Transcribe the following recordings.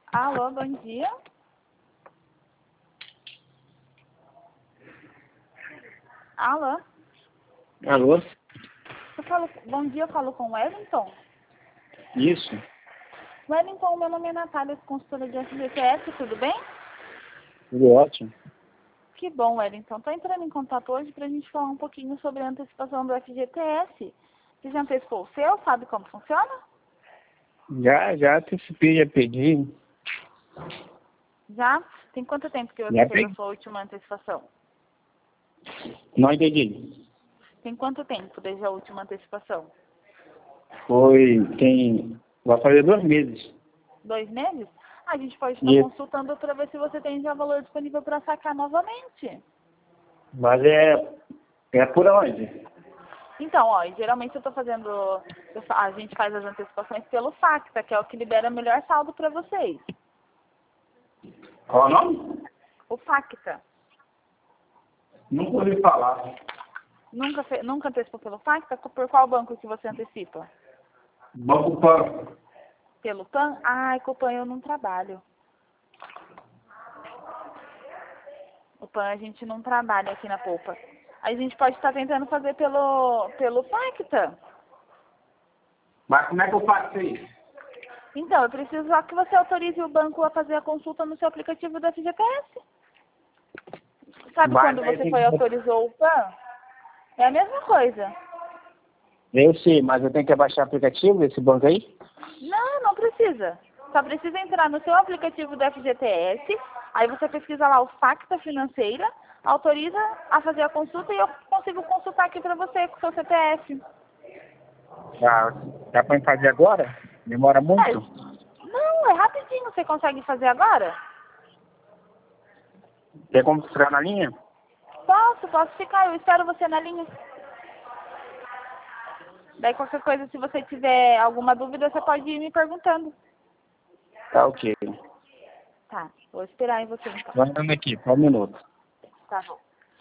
Alô, bom dia. Alô? Alô? Bom dia, eu falo com o Wellington. Isso. Wellington, meu nome é Natália, consultora de FGTS, tudo bem? Tudo ótimo. Que bom, Wellington. Estou entrando em contato hoje para a gente falar um pouquinho sobre a antecipação do FGTS. Você já antecipou o seu? Sabe como funciona? Já antecipei, já pedi. Já? Tem quanto tempo que você Já fez a peguei. sua última antecipação? Não entendi. Tem quanto tempo desde a última antecipação? Vai fazer 2 meses. 2 meses? A gente pode estar E, consultando para ver se você tem já valor disponível para sacar novamente. mas é por onde? Então, ó, geralmente eu tô fazendo, a gente faz as antecipações pelo Facta, que é o que libera melhor saldo para vocês. Qual o nome? O Facta. Nunca ouvi falar. Nunca antecipou pelo Facta? Por qual banco que você antecipa? Banco Pan. Pelo PAN? Ai, com o PAN eu não trabalho. O PAN a gente não trabalha aqui na Poupa. A gente pode estar tentando fazer pelo Facta. Mas como é que eu faço isso? Então, eu preciso só que você autorize o banco a fazer a consulta no seu aplicativo da FGTS. Sabe Mas quando aí você foi e tem que... autorizou o PAN? É a mesma coisa. Eu sei, mas eu tenho que baixar o aplicativo desse banco aí? Não precisa. Só precisa entrar no seu aplicativo do FGTS, aí você pesquisa lá o Facta Financeira, autoriza a fazer a consulta e eu consigo consultar aqui para você com o seu CPF. Dá pra fazer agora? Demora É, muito? não, é rapidinho. Você consegue fazer agora? Tem como ficar na linha? Posso ficar. Eu espero você na linha. Daí qualquer coisa, se você tiver alguma dúvida, você pode ir me perguntando. Tá ok. Tá, vou esperar em você então. Vamos aqui, só um minuto. Tá bom.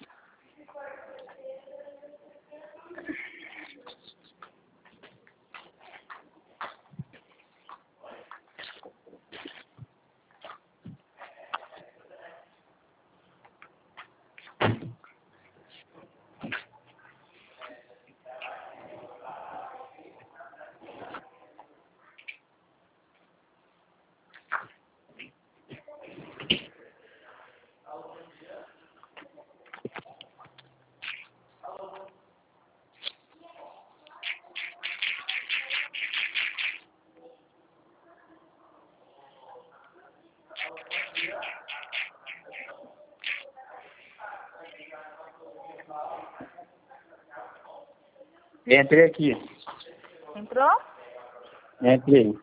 Entrei aqui. Entrou? Entrei.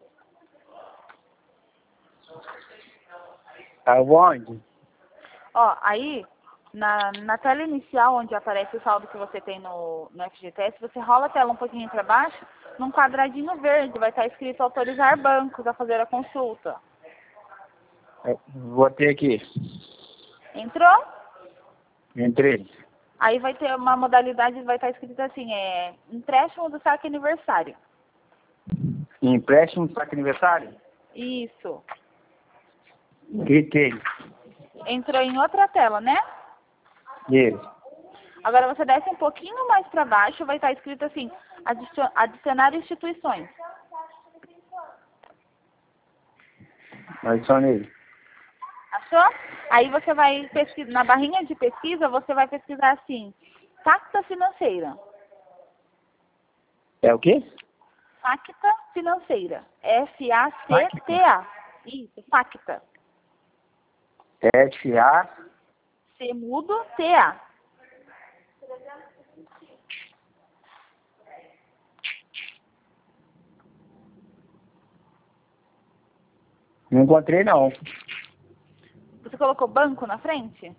Tá onde? Ó, aí, na tela inicial, onde aparece o saldo que você tem no FGTS, você rola a tela um pouquinho para baixo, num quadradinho verde, vai estar escrito autorizar bancos a fazer a consulta. Botei aqui. Entrou? Entrei. Aí vai ter uma modalidade, vai estar escrito assim, empréstimo do saque aniversário. Empréstimo para aniversário? Isso. Cliquei. Entrou em outra tela, né? Isso. Agora você desce um pouquinho mais para baixo, vai estar escrito assim, adicionar instituições. Adicionei. Achou? Aí você vai pesquisar, na barrinha de pesquisa, você vai pesquisar assim, Facta Financeira. É o quê? Facta Financeira. F-A-C-T-A. Isso, Facta. F-A. C mudo, T-A. Não encontrei, não. Você colocou banco na frente?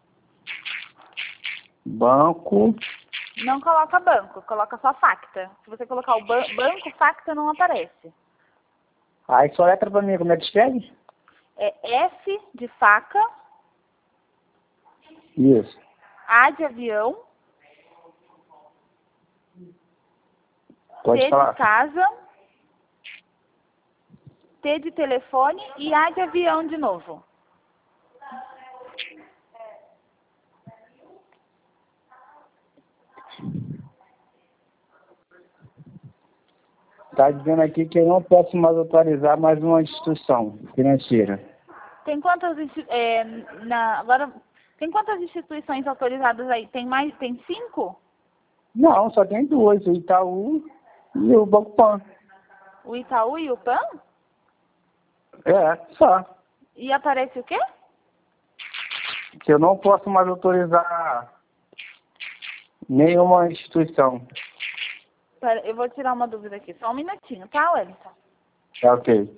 Banco. Não coloca banco, coloca só Facta. Se você colocar o banco, Facta não aparece. Aí só letra pra mim, como é que escreve? É F de faca, Isso. A de avião, Pode C falar. de casa, T de telefone e A de avião de novo. Tá dizendo aqui que eu não posso mais autorizar mais uma instituição financeira. Tem quantas, agora, tem quantas instituições autorizadas aí? Tem mais? Tem 5? Não, só tem duas, o Itaú e o Banco Pan. O Itaú e o PAN? É, só. E aparece o quê? Que eu não posso mais autorizar nenhuma instituição. Pera, eu vou tirar uma dúvida aqui. Só um minutinho, tá, Wellington? É ok.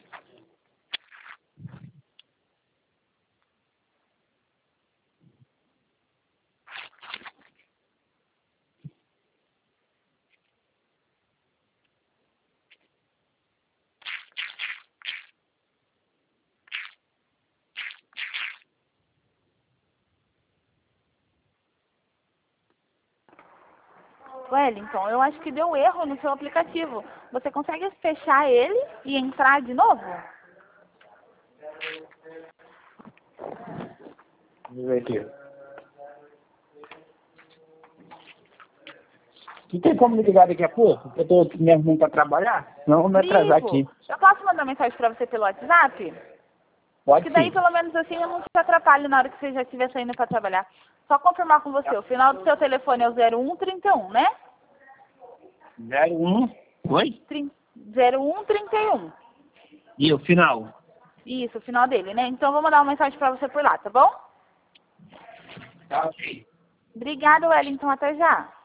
Wellington, eu acho que deu erro no seu aplicativo. Você consegue fechar ele e entrar de novo? Vamos ver aqui. Tu tem como me ligar daqui a pouco? Eu tô me arrumando pra trabalhar? Não, vou me atrasar Ligo. aqui. Eu posso mandar mensagem pra você pelo WhatsApp? Pode Que daí, sim. pelo menos assim, eu não te atrapalho na hora que você já estiver saindo pra trabalhar. Só confirmar com você. O final do seu telefone é o 0131, né? 01. Oi? 0131. E o final? Isso, o final dele, né? Então, eu vou mandar uma mensagem pra você por lá, tá bom? Tá ok. Obrigada, Wellington. Até já.